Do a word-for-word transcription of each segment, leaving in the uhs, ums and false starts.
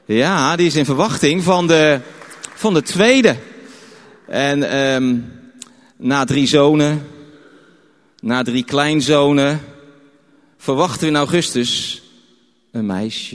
Ja, die is in verwachting van de, van de tweede. En um, na drie zonen, na drie kleinzonen, verwachten we in augustus een meisje.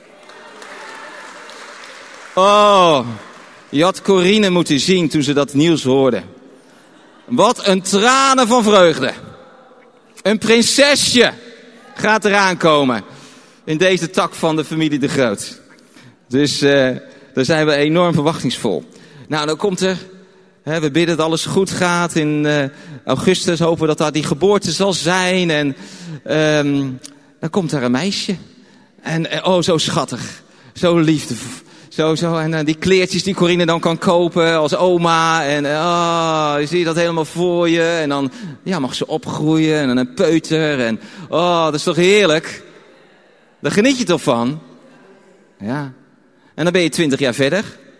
Oh, je had Corine moeten zien toen ze dat nieuws hoorde. Wat een tranen van vreugde. Een prinsesje gaat eraan komen in deze tak van de familie De Groot. Dus uh, daar zijn we enorm verwachtingsvol. Nou, dan komt er, hè, we bidden dat alles goed gaat. In uh, augustus hopen we dat daar die geboorte zal zijn. En um, dan komt er een meisje. En uh, oh, zo schattig. Zo liefdevol. Zo, zo. En uh, die kleertjes die Corine dan kan kopen als oma. En uh, oh, je ziet dat helemaal voor je. En dan ja, mag ze opgroeien. En dan een peuter. En oh, dat is toch heerlijk. Daar geniet je toch van? Ja. En dan ben je twintig jaar verder.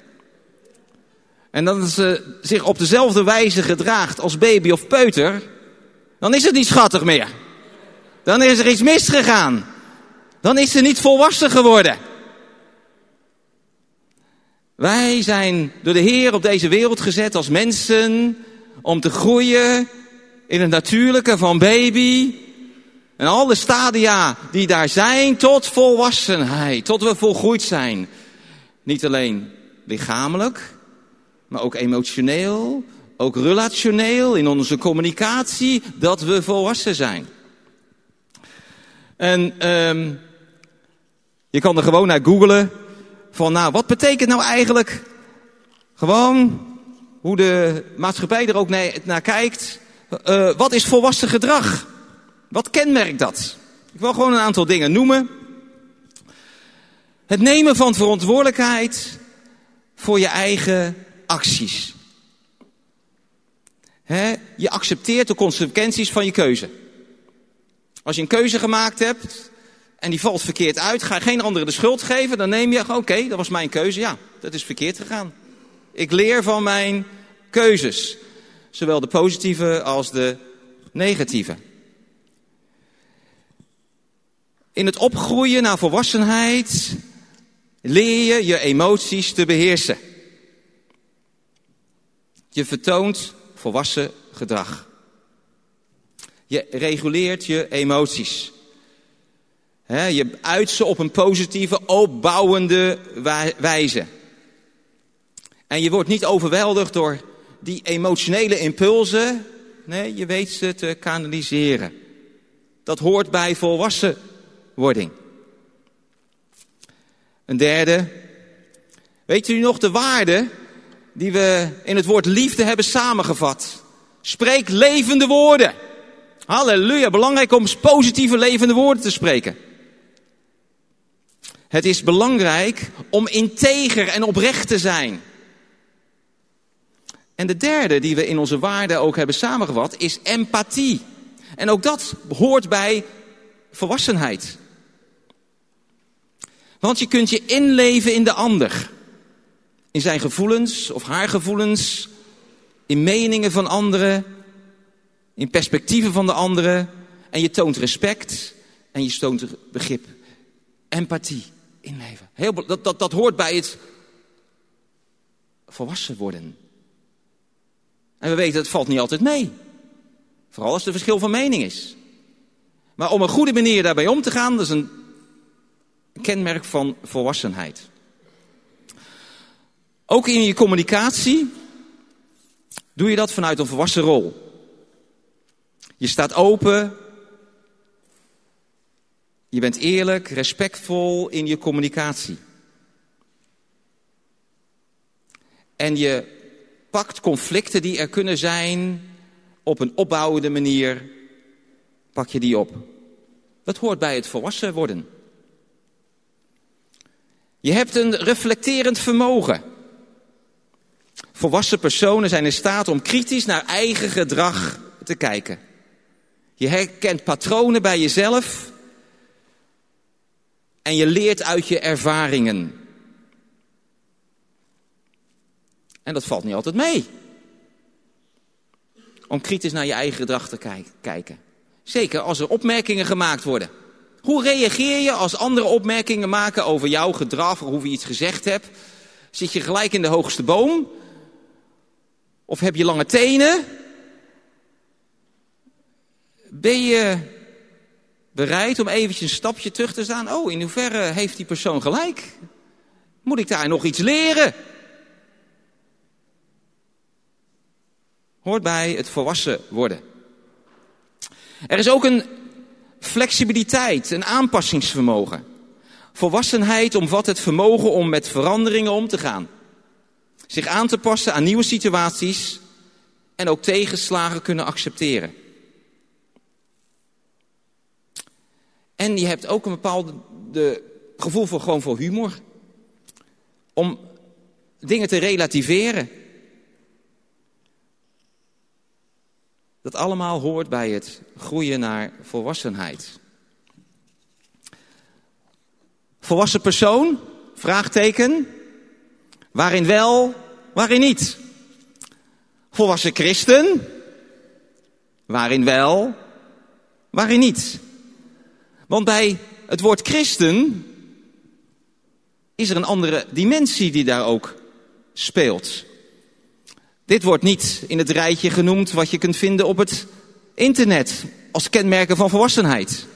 En dan ze zich op dezelfde wijze gedraagt als baby of peuter. Dan is het niet schattig meer. Dan is er iets misgegaan. Dan is ze niet volwassen geworden. Wij zijn door de Heer op deze wereld gezet als mensen om te groeien in het natuurlijke van baby. En alle stadia die daar zijn tot volwassenheid, tot we volgroeid zijn. Niet alleen lichamelijk, maar ook emotioneel, ook relationeel in onze communicatie, dat we volwassen zijn. En um, je kan er gewoon naar googlen van, nou, wat betekent nou eigenlijk gewoon hoe de maatschappij er ook naar kijkt. Uh, wat is volwassen gedrag? Wat kenmerkt dat? Ik wil gewoon een aantal dingen noemen. Het nemen van verantwoordelijkheid voor je eigen acties. He, je accepteert de consequenties van je keuze. Als je een keuze gemaakt hebt en die valt verkeerd uit, ga je geen anderen de schuld geven. Dan neem je, oké, okay, dat was mijn keuze. Ja, dat is verkeerd gegaan. Ik leer van mijn keuzes. Zowel de positieve als de negatieve. In het opgroeien naar volwassenheid leer je je emoties te beheersen. Je vertoont volwassen gedrag. Je reguleert je emoties. He, je uit ze op een positieve, opbouwende wijze. En je wordt niet overweldigd door die emotionele impulsen. Nee, je weet ze te kanaliseren. Dat hoort bij volwassenwording. Een derde. Weet u nog de waarde die we in het woord liefde hebben samengevat? Spreek levende woorden. Halleluja, belangrijk om positieve levende woorden te spreken. Het is belangrijk om integer en oprecht te zijn. En de derde die we in onze waarden ook hebben samengevat is empathie. En ook dat hoort bij volwassenheid. Want je kunt je inleven in de ander. In zijn gevoelens of haar gevoelens. In meningen van anderen. In perspectieven van de anderen. En je toont respect. En je toont begrip. Empathie. Inleven. Heel, dat, dat, dat hoort bij het volwassen worden. En we weten, het valt niet altijd mee. Vooral als er verschil van mening is. Maar om een goede manier daarbij om te gaan, dat is een kenmerk van volwassenheid. Ook in je communicatie doe je dat vanuit een volwassen rol. Je staat open. Je bent eerlijk, respectvol in je communicatie. En je pakt conflicten die er kunnen zijn op een opbouwende manier, pak je die op. Dat hoort bij het volwassen worden. Je hebt een reflecterend vermogen. Volwassen personen zijn in staat om kritisch naar eigen gedrag te kijken. Je herkent patronen bij jezelf en je leert uit je ervaringen. En dat valt niet altijd mee. Om kritisch naar je eigen gedrag te kijken. Zeker als er opmerkingen gemaakt worden. Hoe reageer je als anderen opmerkingen maken over jouw gedrag of hoe je iets gezegd hebt? Zit je gelijk in de hoogste boom? Of heb je lange tenen? Ben je bereid om eventjes een stapje terug te staan? Oh, in hoeverre heeft die persoon gelijk? Moet ik daar nog iets leren? Hoort bij het volwassen worden. Er is ook een flexibiliteit, een aanpassingsvermogen. Volwassenheid omvat het vermogen om met veranderingen om te gaan. Zich aan te passen aan nieuwe situaties en ook tegenslagen kunnen accepteren. En je hebt ook een bepaald gevoel voor, gewoon voor humor. Om dingen te relativeren. Dat allemaal hoort bij het groeien naar volwassenheid. Volwassen persoon, vraagteken, waarin wel, waarin niet. Volwassen christen, waarin wel, waarin niet. Want bij het woord christen is er een andere dimensie die daar ook speelt. Dit wordt niet in het rijtje genoemd wat je kunt vinden op het internet als kenmerken van volwassenheid.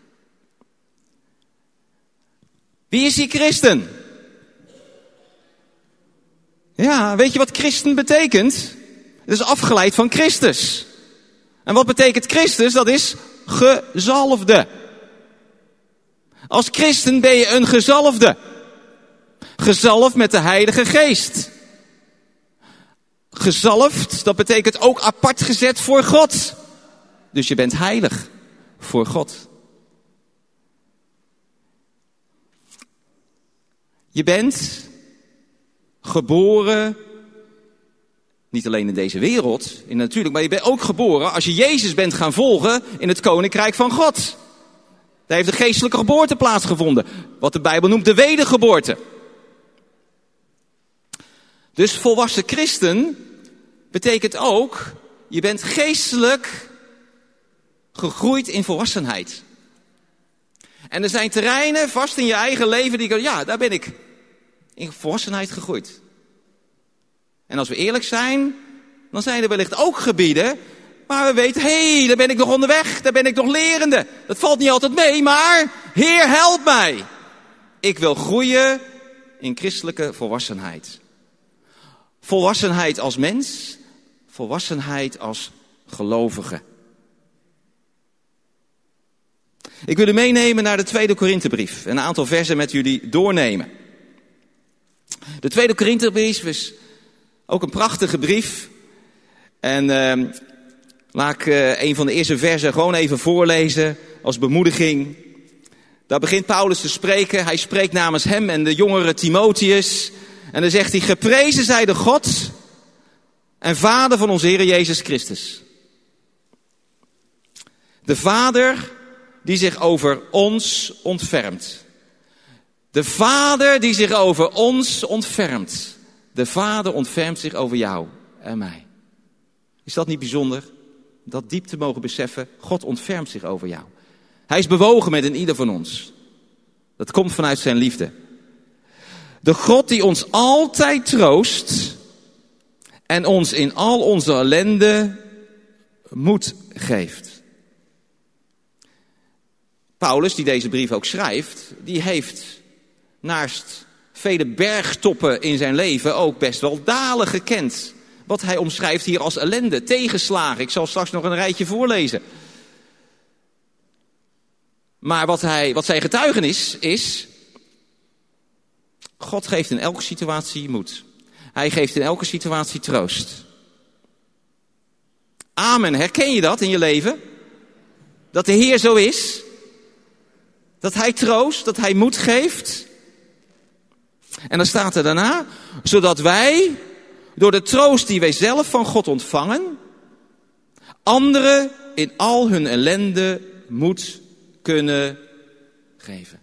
Wie is die christen? Ja, weet je wat christen betekent? Het is afgeleid van Christus. En wat betekent Christus? Dat is gezalfde. Als christen ben je een gezalfde. Gezalfd met de Heilige Geest. Gezalfd, dat betekent ook apart gezet voor God. Dus je bent heilig voor God. Je bent geboren, niet alleen in deze wereld, in natuurlijk, maar je bent ook geboren als je Jezus bent gaan volgen in het Koninkrijk van God. Daar heeft de geestelijke geboorte plaatsgevonden, wat de Bijbel noemt de wedergeboorte. Dus volwassen christen betekent ook, je bent geestelijk gegroeid in volwassenheid. En er zijn terreinen vast in je eigen leven die ik, ja, daar ben ik in volwassenheid gegroeid. En als we eerlijk zijn, dan zijn er wellicht ook gebieden waar we weten, hé, hey, daar ben ik nog onderweg, daar ben ik nog lerende. Dat valt niet altijd mee, maar Heer, help mij. Ik wil groeien in christelijke volwassenheid. Volwassenheid als mens, volwassenheid als gelovige. Ik wil u meenemen naar de tweede Korinthebrief. Een aantal versen met jullie doornemen. De tweede Korinthebrief is ook een prachtige brief. En uh, laat ik uh, een van de eerste versen gewoon even voorlezen als bemoediging. Daar begint Paulus te spreken. Hij spreekt namens hem en de jongere Timotheus. En dan zegt hij, geprezen zij de God en Vader van onze Heer Jezus Christus. De Vader die zich over ons ontfermt. De Vader die zich over ons ontfermt. De Vader ontfermt zich over jou en mij. Is dat niet bijzonder? Dat diep te mogen beseffen, God ontfermt zich over jou. Hij is bewogen met een ieder van ons. Dat komt vanuit zijn liefde. De God die ons altijd troost en ons in al onze ellende moed geeft. Paulus, die deze brief ook schrijft, die heeft naast vele bergtoppen in zijn leven ook best wel dalen gekend. Wat hij omschrijft hier als ellende, tegenslagen. Ik zal straks nog een rijtje voorlezen. Maar wat, hij, wat zijn getuigenis is, God geeft in elke situatie moed. Hij geeft in elke situatie troost. Amen. Herken je dat in je leven? Dat de Heer zo is? Dat hij troost, dat hij moed geeft? En dan staat er daarna, zodat wij, door de troost die wij zelf van God ontvangen, anderen in al hun ellende moed kunnen geven.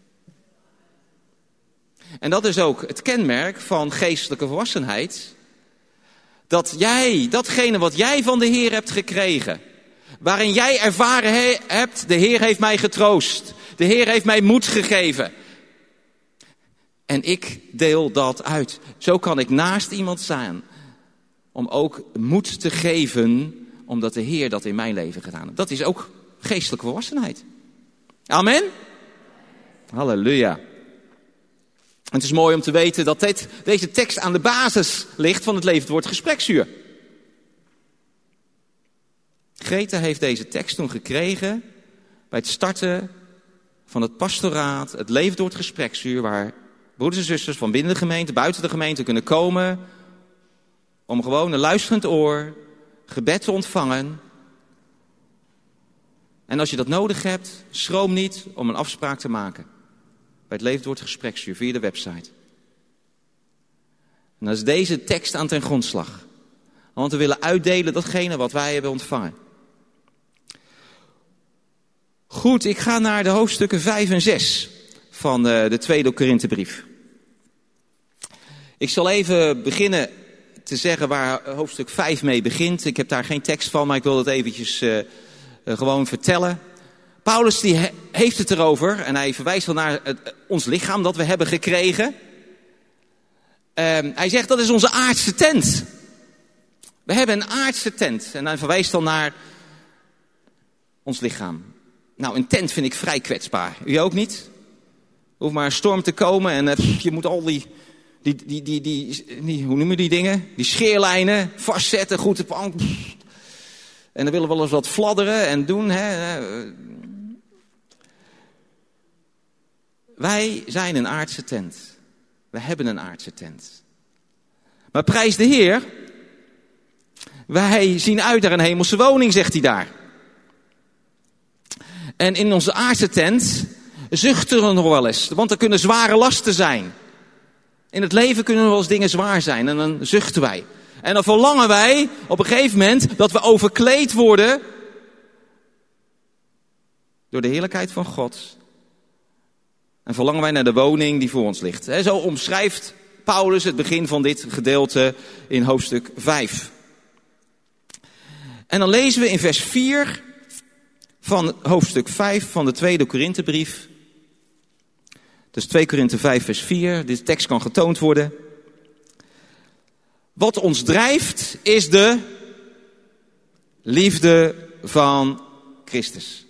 En dat is ook het kenmerk van geestelijke volwassenheid. Dat jij, datgene wat jij van de Heer hebt gekregen, waarin jij ervaren he, hebt, de Heer heeft mij getroost. De Heer heeft mij moed gegeven. En ik deel dat uit. Zo kan ik naast iemand staan. Om ook moed te geven. Omdat de Heer dat in mijn leven gedaan heeft. Dat is ook geestelijke volwassenheid. Amen. Halleluja. En het is mooi om te weten dat dit, deze tekst aan de basis ligt van het Levend Woord Gespreksuur. Greta heeft deze tekst toen gekregen bij het starten van het pastoraat, het Levend Woord Gespreksuur, waar broeders en zusters van binnen de gemeente, buiten de gemeente kunnen komen om gewoon een luisterend oor, gebed te ontvangen. En als je dat nodig hebt, schroom niet om een afspraak te maken bij het Levend Woord Gespreksuur via de website. En dan is deze tekst aan ten grondslag. Want we willen uitdelen datgene wat wij hebben ontvangen. Goed, ik ga naar de hoofdstukken vijf en zes van de tweede Korinthebrief. Ik zal even beginnen te zeggen waar hoofdstuk vijf mee begint. Ik heb daar geen tekst van, maar ik wil het eventjes uh, uh, gewoon vertellen. Paulus die he- heeft het erover en hij verwijst wel naar het, uh, ons lichaam dat we hebben gekregen. Uh, hij zegt dat is onze aardse tent. We hebben een aardse tent en hij verwijst dan naar ons lichaam. Nou, een tent vind ik vrij kwetsbaar. U ook niet? Er hoeft maar een storm te komen en uh, je moet al die, die, die, die, die, die, hoe noemen die dingen? Die scheerlijnen vastzetten, goed op. En dan willen we wel eens wat fladderen en doen. Hè. Wij zijn een aardse tent. We hebben een aardse tent. Maar prijs de Heer, wij zien uit naar een hemelse woning, zegt hij daar. En in onze aardse tent zuchten we nog wel eens. Want er kunnen zware lasten zijn. In het leven kunnen er wel eens dingen zwaar zijn. En dan zuchten wij. En dan verlangen wij op een gegeven moment dat we overkleed worden door de heerlijkheid van God. En verlangen wij naar de woning die voor ons ligt. Zo omschrijft Paulus het begin van dit gedeelte in hoofdstuk vijf. En dan lezen we in vers vier van hoofdstuk vijf van de tweede Korinthebrief. Dus twee Korinthe vijf vers vier. Deze tekst kan getoond worden. Wat ons drijft is de liefde van Christus.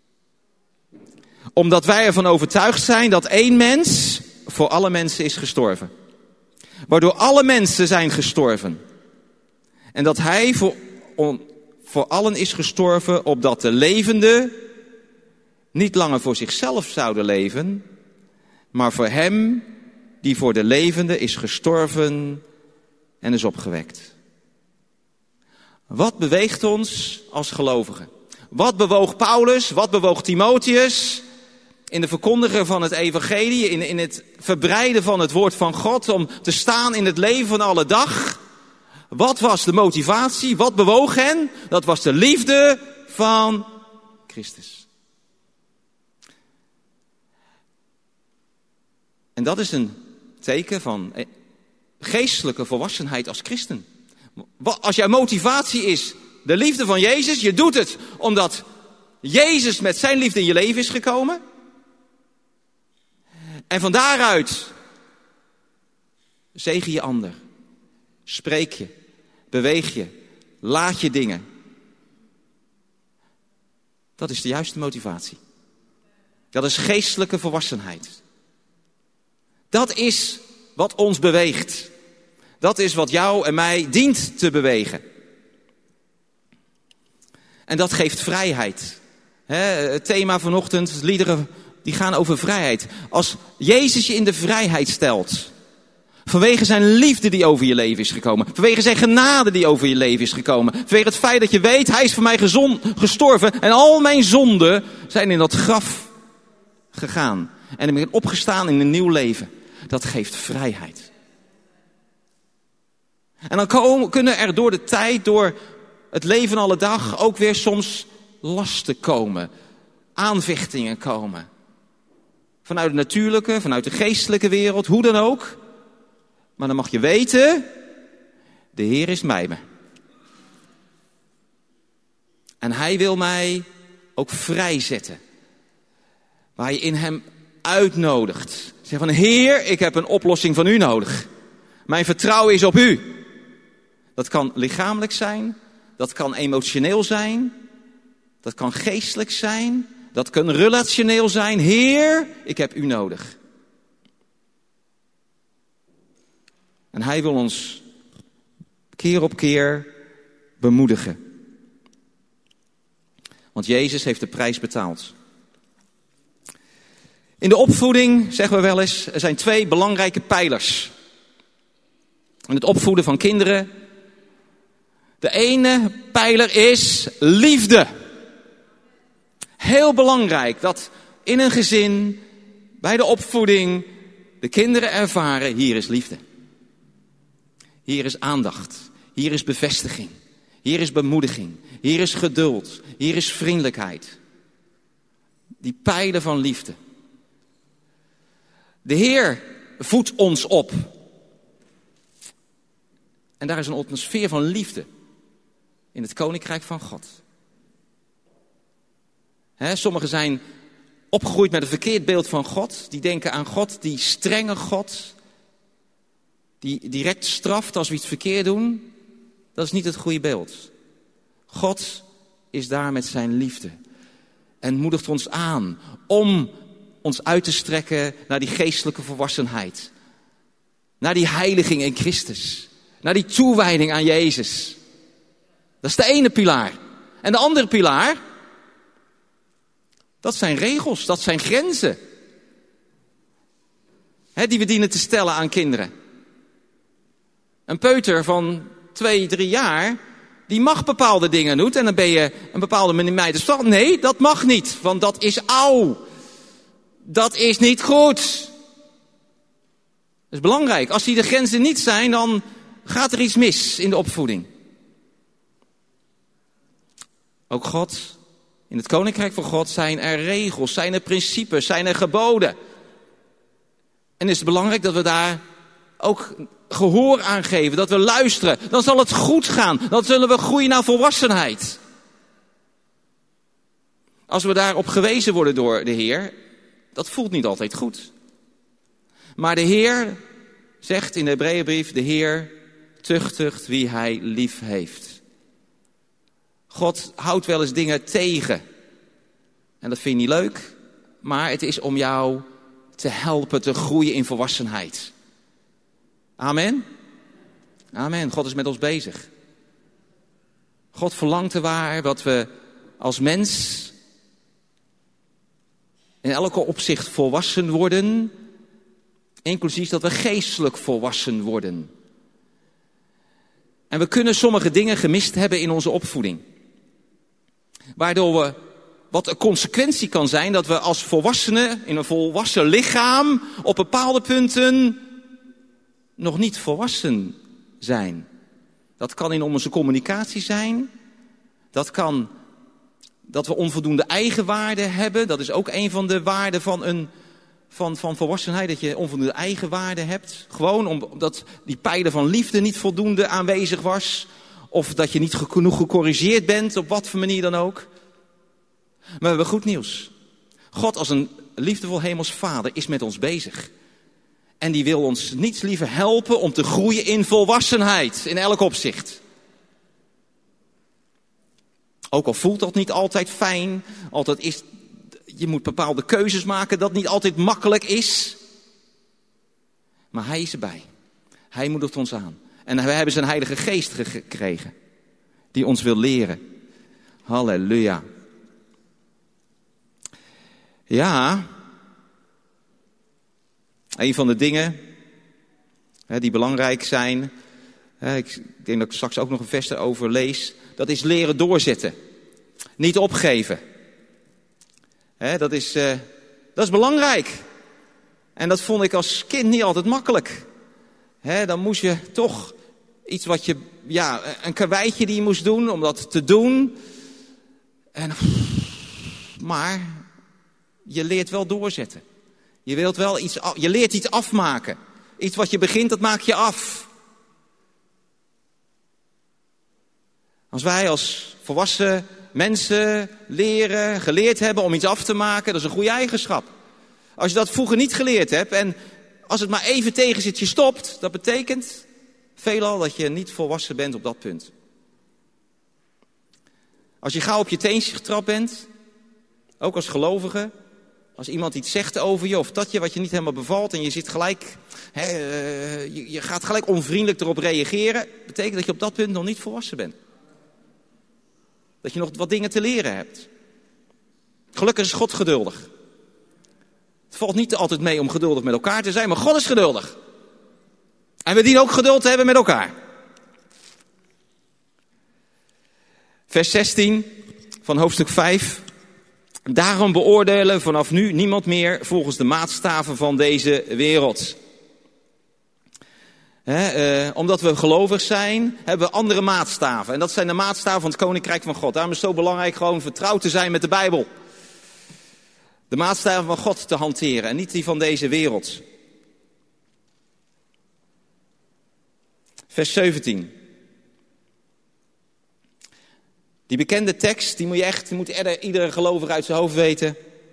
Omdat wij ervan overtuigd zijn dat één mens voor alle mensen is gestorven. Waardoor alle mensen zijn gestorven. En dat hij voor, on, voor allen is gestorven, opdat de levenden niet langer voor zichzelf zouden leven, maar voor hem die voor de levenden is gestorven en is opgewekt. Wat beweegt ons als gelovigen? Wat bewoog Paulus? Wat bewoog Timotheus? In de verkondiger van het evangelie, in, in het verbreiden van het woord van God, om te staan in het leven van alle dag. Wat was de motivatie? Wat bewoog hen? Dat was de liefde van Christus. En dat is een teken van geestelijke volwassenheid als christen. Als jouw motivatie is de liefde van Jezus, je doet het omdat Jezus met zijn liefde in je leven is gekomen. En van daaruit zegen je ander. Spreek je, beweeg je, laat je dingen. Dat is de juiste motivatie. Dat is geestelijke volwassenheid. Dat is wat ons beweegt. Dat is wat jou en mij dient te bewegen. En dat geeft vrijheid. He, het thema vanochtend, liederen, die gaan over vrijheid. Als Jezus je in de vrijheid stelt, vanwege zijn liefde die over je leven is gekomen, vanwege zijn genade die over je leven is gekomen, vanwege het feit dat je weet, hij is voor mij gezond, gestorven en al mijn zonden zijn in dat graf gegaan. En ik ben opgestaan in een nieuw leven. Dat geeft vrijheid. En dan komen, kunnen er door de tijd, door het leven alle dag, ook weer soms lasten komen. Aanvechtingen komen. Vanuit de natuurlijke, vanuit de geestelijke wereld, hoe dan ook. Maar dan mag je weten, de Heer is bij me. En hij wil mij ook vrijzetten. Waar je in hem uitnodigt. Zeg van, Heer, ik heb een oplossing van u nodig. Mijn vertrouwen is op u. Dat kan lichamelijk zijn. Dat kan emotioneel zijn. Dat kan geestelijk zijn. Dat kan relationeel zijn. Heer, ik heb u nodig. En hij wil ons keer op keer bemoedigen. Want Jezus heeft de prijs betaald. In de opvoeding, zeggen we wel eens, er zijn twee belangrijke pijlers. In het opvoeden van kinderen. De ene pijler is liefde. Heel belangrijk dat in een gezin, bij de opvoeding, de kinderen ervaren, hier is liefde. Hier is aandacht. Hier is bevestiging. Hier is bemoediging. Hier is geduld. Hier is vriendelijkheid. Die pijlen van liefde. De Heer voedt ons op. En daar is een atmosfeer van liefde. In het koninkrijk van God. He, sommigen zijn opgegroeid met een verkeerd beeld van God. Die denken aan God, die strenge God. Die direct straft als we iets verkeerd doen. Dat is niet het goede beeld. God is daar met zijn liefde. En moedigt ons aan om ons uit te strekken naar die geestelijke volwassenheid. Naar die heiliging in Christus. Naar die toewijding aan Jezus. Dat is de ene pilaar. En de andere pilaar, dat zijn regels, dat zijn grenzen. He, die we dienen te stellen aan kinderen. Een peuter van twee, drie jaar, die mag bepaalde dingen doen. En dan ben je een bepaalde meid. Nee, dat mag niet, want dat is oud. Dat is niet goed. Dat is belangrijk. Als die de grenzen niet zijn, dan gaat er iets mis in de opvoeding. Ook God, in het koninkrijk van God zijn er regels, zijn er principes, zijn er geboden. En is het belangrijk dat we daar ook gehoor aan geven, dat we luisteren. Dan zal het goed gaan, dan zullen we groeien naar volwassenheid. Als we daarop gewezen worden door de Heer, dat voelt niet altijd goed. Maar de Heer zegt in de Hebreeënbrief, de Heer tuchtigt wie hij lief heeft. God houdt wel eens dingen tegen. En dat vind je niet leuk, maar het is om jou te helpen te groeien in volwassenheid. Amen? Amen. God is met ons bezig. God verlangt erwaar wat we als mens in elke opzicht volwassen worden, inclusief dat we geestelijk volwassen worden. En we kunnen sommige dingen gemist hebben in onze opvoeding. Waardoor we, wat een consequentie kan zijn, dat we als volwassenen in een volwassen lichaam op bepaalde punten nog niet volwassen zijn. Dat kan in onze communicatie zijn. Dat kan dat we onvoldoende eigenwaarde hebben. Dat is ook een van de waarden van, een, van, van volwassenheid. Dat je onvoldoende eigenwaarde hebt. Gewoon omdat die pijlen van liefde niet voldoende aanwezig was. Of dat je niet genoeg gecorrigeerd bent, op wat voor manier dan ook. Maar we hebben goed nieuws. God als een liefdevol hemels vader is met ons bezig. En die wil ons niets liever helpen om te groeien in volwassenheid. In elk opzicht. Ook al voelt dat niet altijd fijn. Altijd is, je moet bepaalde keuzes maken dat niet altijd makkelijk is. Maar hij is erbij. Hij moedigt ons aan. En we hebben zijn heilige geest gekregen. Die ons wil leren. Halleluja. Ja. Een van de dingen hè, die belangrijk zijn. Hè, ik denk dat ik straks ook nog een vers erover lees. Dat is leren doorzetten. Niet opgeven. Hè, dat, is, uh, dat is belangrijk. En dat vond ik als kind niet altijd makkelijk. Hè, dan moest je toch iets wat je, ja, een karweitje die je moest doen om dat te doen. En, maar je leert wel doorzetten. Je wilt wel iets, je leert iets afmaken. Iets wat je begint, dat maak je af. Als wij als volwassen mensen leren, geleerd hebben om iets af te maken. Dat is een goede eigenschap. Als je dat vroeger niet geleerd hebt en als het maar even tegen zit, je stopt. Dat betekent veelal dat je niet volwassen bent op dat punt. Als je gauw op je teentje getrapt bent, ook als gelovige, als iemand iets zegt over je of dat je wat je niet helemaal bevalt en je zit gelijk, hè, uh, je, je gaat gelijk onvriendelijk erop reageren, betekent dat je op dat punt nog niet volwassen bent. Dat je nog wat dingen te leren hebt. Gelukkig is God geduldig. Het valt niet altijd mee om geduldig met elkaar te zijn, maar God is geduldig. En we dienen ook geduld te hebben met elkaar. Vers zestien van hoofdstuk vijf. Daarom beoordelen vanaf nu niemand meer volgens de maatstaven van deze wereld. He, uh, omdat we gelovig zijn, hebben we andere maatstaven. En dat zijn de maatstaven van het Koninkrijk van God. Daarom is het zo belangrijk gewoon vertrouwd te zijn met de Bijbel. De maatstaven van God te hanteren en niet die van deze wereld. Vers zeventien. Die bekende tekst, die moet je echt, die moet iedere gelovige uit zijn hoofd weten.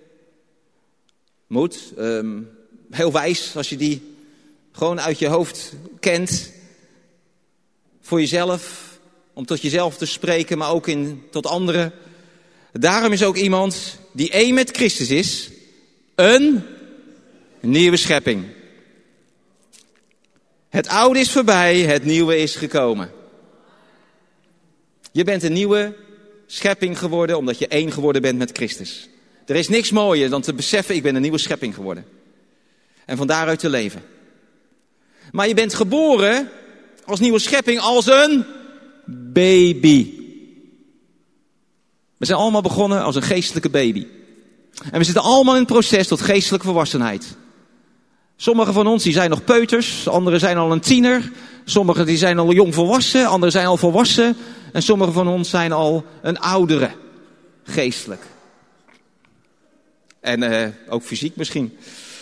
Moet. Um, heel wijs als je die gewoon uit je hoofd kent. Voor jezelf, om tot jezelf te spreken, maar ook in, tot anderen. Daarom is ook iemand die één met Christus is, een nieuwe schepping. Het oude is voorbij, het nieuwe is gekomen. Je bent een nieuwe schepping geworden omdat je één geworden bent met Christus. Er is niks mooier dan te beseffen, ik ben een nieuwe schepping geworden. En van daaruit te leven. Maar je bent geboren als nieuwe schepping, als een baby. We zijn allemaal begonnen als een geestelijke baby. En we zitten allemaal in het proces tot geestelijke volwassenheid. Sommigen van ons die zijn nog peuters, anderen zijn al een tiener. Sommigen die zijn al jong volwassen, anderen zijn al volwassen. En sommigen van ons zijn al een oudere, geestelijk. En uh, ook fysiek misschien.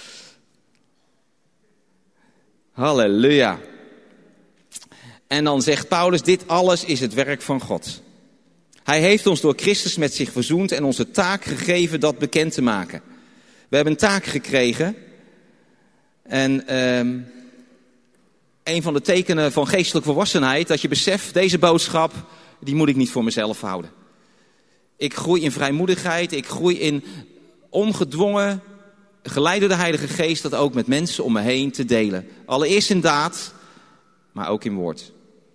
Halleluja. En dan zegt Paulus, dit alles is het werk van God. Hij heeft ons door Christus met zich verzoend en ons de taak gegeven dat bekend te maken. We hebben een taak gekregen. En um, een van de tekenen van geestelijke volwassenheid, dat je beseft, deze boodschap, die moet ik niet voor mezelf houden. Ik groei in vrijmoedigheid, ik groei in ongedwongen, geleid door de Heilige Geest, dat ook met mensen om me heen te delen. Allereerst in daad, maar ook in woord.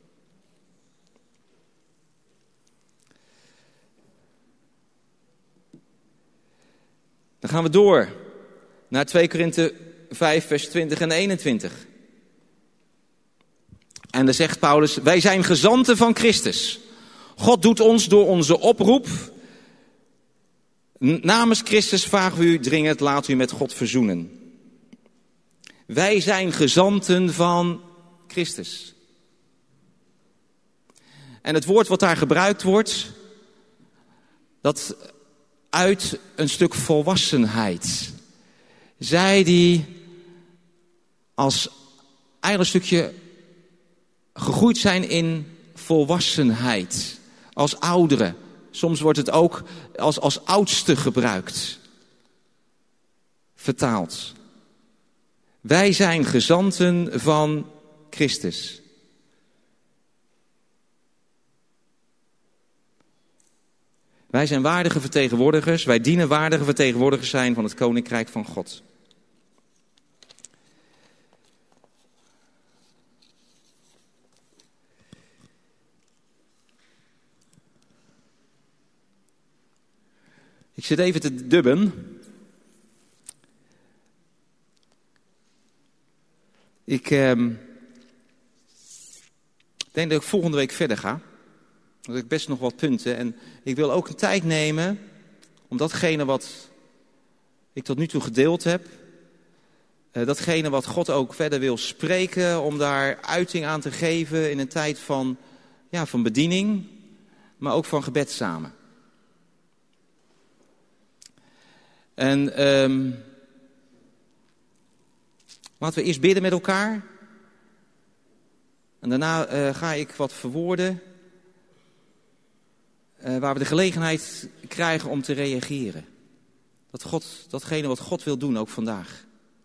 Dan gaan we door naar twee Korinthe vijf, vers twintig en eenentwintig. En dan zegt Paulus, wij zijn gezanten van Christus. God doet ons door onze oproep. Namens Christus vragen we u dringend, laat u met God verzoenen. Wij zijn gezanten van Christus. En het woord wat daar gebruikt wordt, dat uit een stuk volwassenheid. Zij die als eigenlijk een stukje gegroeid zijn in volwassenheid. Als ouderen. Soms wordt het ook als, als oudste gebruikt. Vertaald. Wij zijn gezanten van Christus. Wij zijn waardige vertegenwoordigers. Wij dienen waardige vertegenwoordigers zijn van het Koninkrijk van God. Ik zit even te dubben. Ik eh, denk dat ik volgende week verder ga. Dan heb ik best nog wat punten. En ik wil ook een tijd nemen om datgene wat ik tot nu toe gedeeld heb. Uh, datgene wat God ook verder wil spreken. Om daar uiting aan te geven in een tijd van, ja, van bediening. Maar ook van gebed samen. En um, laten we eerst bidden met elkaar. En daarna uh, ga ik wat verwoorden. uh, waar we de gelegenheid krijgen om te reageren. Dat God, datgene wat God wil doen, ook vandaag.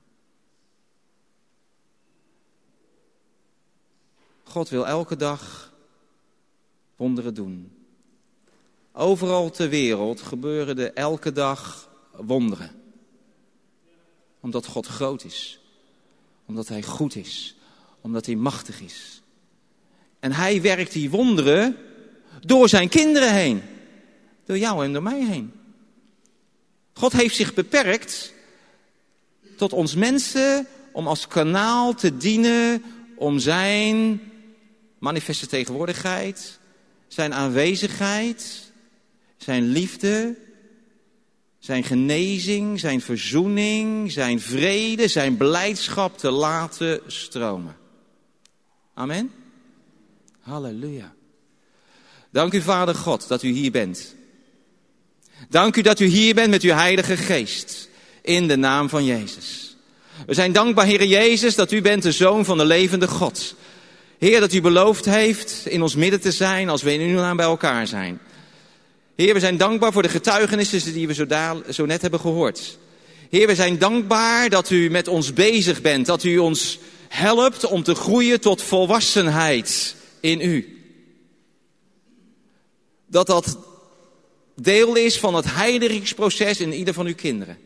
God wil elke dag wonderen doen. Overal ter wereld gebeuren er elke dag wonderen. Omdat God groot is. Omdat hij goed is. Omdat hij machtig is. En hij werkt die wonderen door zijn kinderen heen. Door jou en door mij heen. God heeft zich beperkt tot ons mensen om als kanaal te dienen om zijn manifeste tegenwoordigheid, zijn aanwezigheid, zijn liefde, zijn genezing, zijn verzoening, zijn vrede, zijn blijdschap te laten stromen. Amen. Halleluja. Dank u, Vader God, dat u hier bent. Dank u dat u hier bent met uw Heilige Geest. In de naam van Jezus. We zijn dankbaar, Heere Jezus, dat u bent de Zoon van de levende God. Heer, dat u beloofd heeft in ons midden te zijn als we in uw naam bij elkaar zijn. Heer, we zijn dankbaar voor de getuigenissen die we zo, da- zo net hebben gehoord. Heer, we zijn dankbaar dat u met ons bezig bent. Dat u ons helpt om te groeien tot volwassenheid in u. Dat dat deel is van het heiligingsproces in ieder van uw kinderen.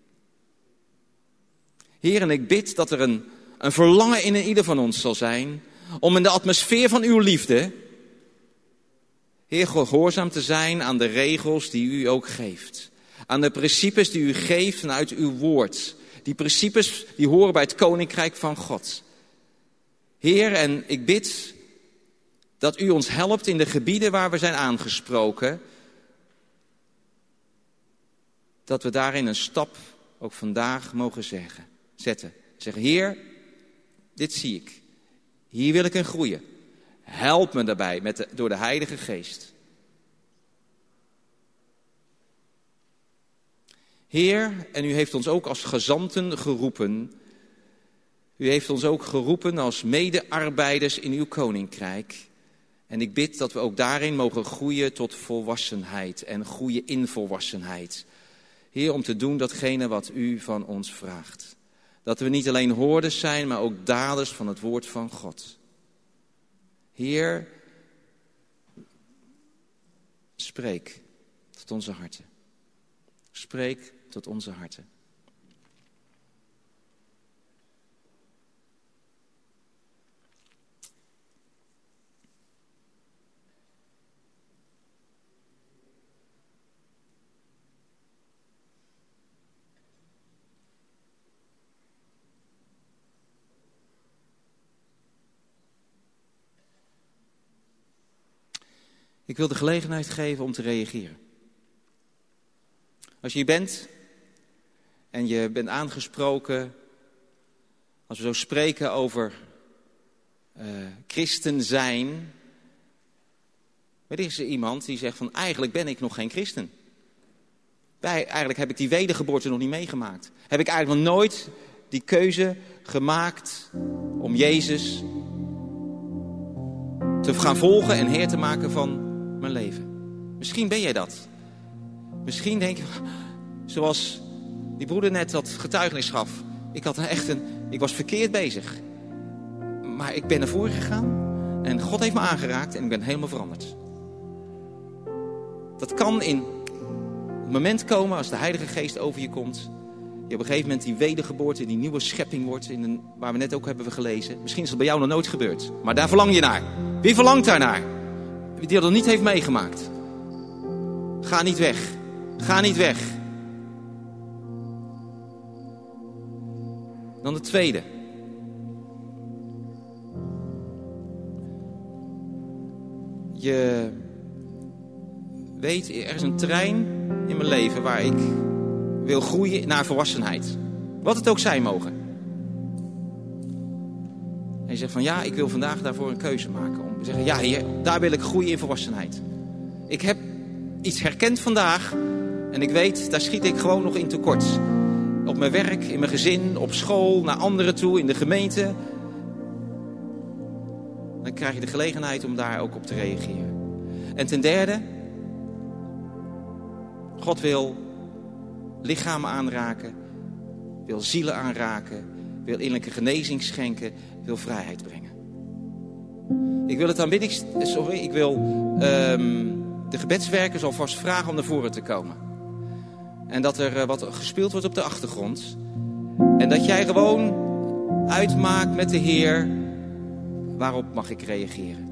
Heer, en ik bid dat er een, een verlangen in ieder van ons zal zijn om in de atmosfeer van uw liefde, Heer, gehoorzaam te zijn aan de regels die u ook geeft. Aan de principes die u geeft vanuit uw woord. Die principes die horen bij het koninkrijk van God. Heer, en ik bid dat u ons helpt in de gebieden waar we zijn aangesproken. Dat we daarin een stap ook vandaag mogen zeggen, zetten. Zeggen, Heer, dit zie ik. Hier wil ik in groeien. Help me daarbij met de, door de Heilige Geest. Heer, en u heeft ons ook als gezanten geroepen. U heeft ons ook geroepen als medearbeiders in uw koninkrijk. En ik bid dat we ook daarin mogen groeien tot volwassenheid en groeien in volwassenheid. Heer, om te doen datgene wat u van ons vraagt. Dat we niet alleen hoorders zijn, maar ook daders van het woord van God. Heer, spreek tot onze harten. Spreek tot onze harten. Ik wil de gelegenheid geven om te reageren. Als je hier bent en je bent aangesproken, als we zo spreken over uh, christen zijn. Er is er iemand die zegt van eigenlijk ben ik nog geen christen. Bij, eigenlijk heb ik die wedergeboorte nog niet meegemaakt. Heb ik eigenlijk nog nooit die keuze gemaakt om Jezus te gaan volgen en Heer te maken van mijn leven. Misschien ben jij dat. Misschien denk je, zoals die broeder net dat getuigenis gaf. Ik had echt een, ik was verkeerd bezig. Maar ik ben ervoor gegaan. En God heeft me aangeraakt en ik ben helemaal veranderd. Dat kan in het moment komen als de Heilige Geest over je komt. Je op een gegeven moment die wedergeboorte, die nieuwe schepping wordt. In een, waar we net ook hebben gelezen. Misschien is dat bij jou nog nooit gebeurd. Maar daar verlang je naar. Wie verlangt daarnaar? Die dat nog niet heeft meegemaakt. Ga niet weg. Ga niet weg. Dan de tweede. Je weet, er is een terrein in mijn leven waar ik wil groeien naar volwassenheid. Wat het ook zijn mogen. En je zegt van ja, ik wil vandaag daarvoor een keuze maken. Om te zeggen, ja Heer, daar wil ik groeien in volwassenheid. Ik heb iets herkend vandaag. En ik weet, daar schiet ik gewoon nog in tekort. Op mijn werk, in mijn gezin, op school, naar anderen toe, in de gemeente. Dan krijg je de gelegenheid om daar ook op te reageren. En ten derde, God wil lichamen aanraken, wil zielen aanraken, wil innerlijke genezing schenken, wil vrijheid brengen. Ik wil het aanbiddings... Sorry, ik wil um, de gebedswerkers alvast vragen om naar voren te komen. En dat er uh, wat gespeeld wordt op de achtergrond. En dat jij gewoon uitmaakt met de Heer, waarop mag ik reageren?